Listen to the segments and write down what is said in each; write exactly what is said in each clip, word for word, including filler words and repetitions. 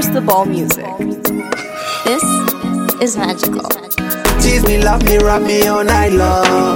Crystal Ball Music. This is magical. Tease me, love me, rock me all night long.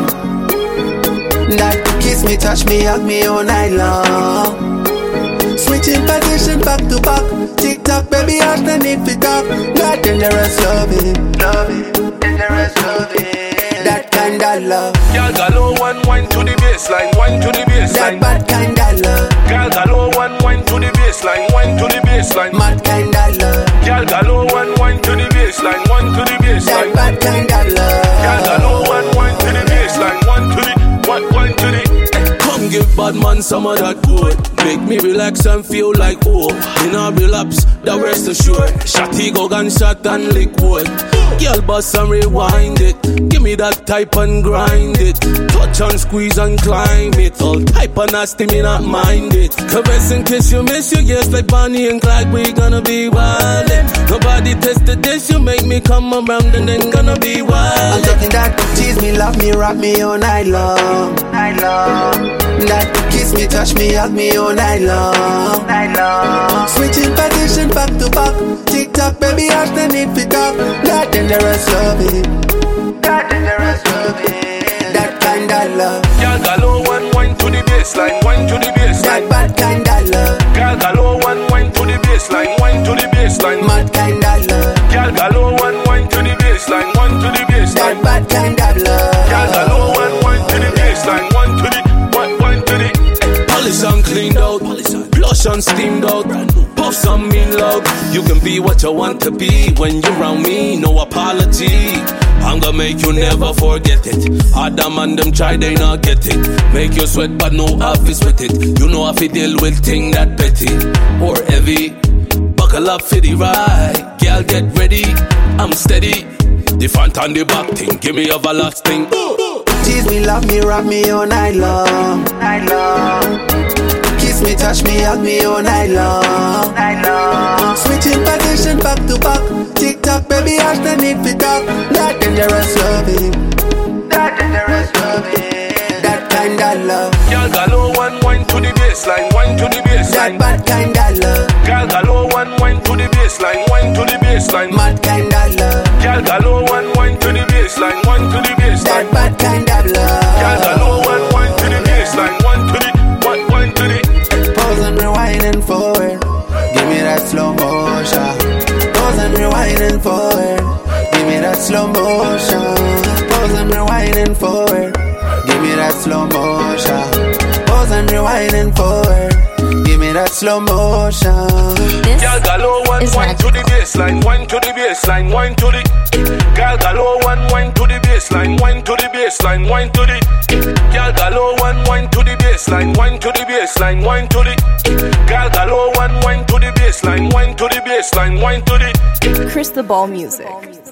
That kiss me, touch me, hug me all night long. Switching position back to back. Tick tock, baby, I stand it for talk. That dangerous loving, loving, dangerous loving. That kind of love. Girl, galore one wine to the baseline, wine to the baseline. That bad kind of love. Girl, galore one wine to the baseline, wine to the baseline. Mad kind of love. Girl, galore one wine to the baseline, one to the baseline. That bad kind of love. Girl, galore one wine to the baseline, one to the, one, one to the. Come give bad man some of that good. Make me relax and feel like oh. In a relapse, the rest assured. Shotty go gunshot and lick wood. Girl bust and rewind it. Give me that type and grind it. Touch and squeeze and climb it. All type of nasty, me not mind it. Caress in case you miss your yes like Bonnie and Clyde. We gonna be wildin'. Nobody tested this. You make me come around and then gonna be wild. I'm taking that. Tease me, love me, rock me all night long. Night long. That kiss me, touch me, hug me all night long. Night long. Switching position back to back. Tick tock, baby, I stand it for talk. That dangerous loving. That dangerous loving. That kind of love. Girl, galore one wine to the baseline, wine to the baseline. That bad kind of love. Girl, galore one wine to the baseline, wine to the baseline. Mad kind of love. Girl, galore one wine to the baseline, one to the baseline. That bad kind of love. Girl, galore one wine to the baseline, one to the, one, one to the. Polish and cleaned out, plush and steamed out. Puff some mean love. You can be what you want to be when you're around me. No apology. I'm gonna make you never forget it. Adam and them try, they not get it. Make you sweat, but no office with it. You know if you deal with thing that petty or heavy. Buckle up for the ride. Girl, get ready. I'm steady. The front and the back thing. Give me a everlasting. Tease me, love me, rock me all night long. Night long. Kiss me, touch me, hug me all night long. Night long. Switching position back to back. Tick tock, baby, I stand it for talk. That dangerous loving. That dangerous loving. That kind of love. Girl, galore one wine to the baseline, wine to the baseline. That bad kind of love. Girl, galore one wine to the baseline, wine to the baseline. Mad kind of love. Girl, galore one wine to the baseline, one to the baseline. That bad kind of love. Girl, galore one wine to the baseline, one to the, one, one to the. Pause and rewinding forward. Give me that slow motion. Pause and rewinding forward. Give me that slow motion. Pause and rewinding forward. Give me that slow motion. Pause and rewinding forward. Give me that slow motion. This Girl, galore one is wine to the baseline, wine to the baseline, wine to the. Girl, galore one wine to the baseline, wine to the baseline, wine to the. Girl, galore one wine to the baseline, wine to the baseline, wine to the. Girl, galore one wine to the baseline, wine to the baseline, wine to the. Crystal Ball Music.